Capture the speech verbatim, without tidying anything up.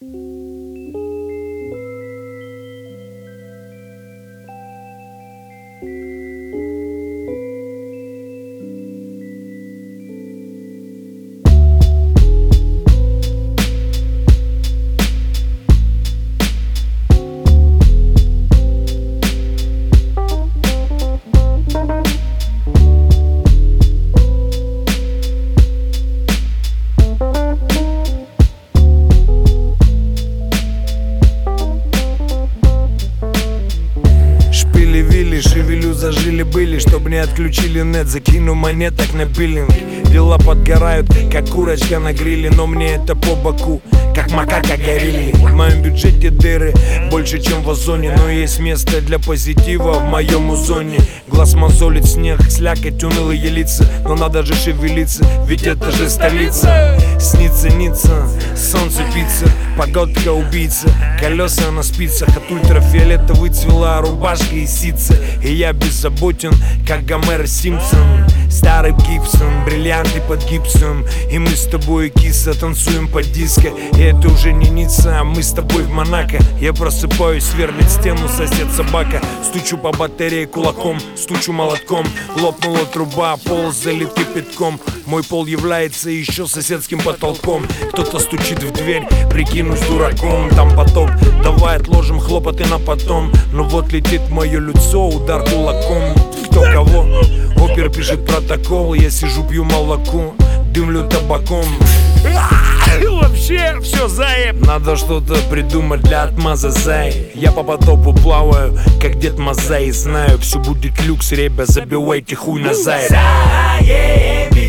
Шевелю, зажили-были, чтоб не отключили нет. Закину монеток на биллинг. Дела подгорают, как курочка на гриле, но мне это по боку, как макака горилли. В моем бюджете дыры больше, чем в озоне, но есть место для позитива в моем озоне. Глаз мозолит снег, слякоть, унылые лица, но надо же шевелиться, ведь это же столица. Снится, ница, солнце, пицца, погодка, убийца, колеса на спицах. От ультрафиолета выцвела рубашка и сица, и я беззаботен, как Гомер Симпсон. Старый Гибсон, бриллианты под гипсом, и мы с тобой, киса, танцуем под диско. И это уже не Ницца, а мы с тобой в Монако. Я просыпаюсь, сверлит стену сосед собака. Стучу по батарее кулаком, стучу молотком. Лопнула труба, пол залит кипятком. Мой пол является еще соседским потолком. Кто-то стучит в дверь, прикинусь дураком. Там потоп, давай отложим хлопоты на потом. Но вот летит мое лицо, удар кулаком. Кто кого? Опер пишет протокол, я сижу, пью молоко, дымлю табаком. Вообще все заеб. Надо что-то придумать для отмаза, зай. Я по потопу плаваю, как Дед Мазай. Знаю, все будет люкс, ребят, забивайте хуй на зай.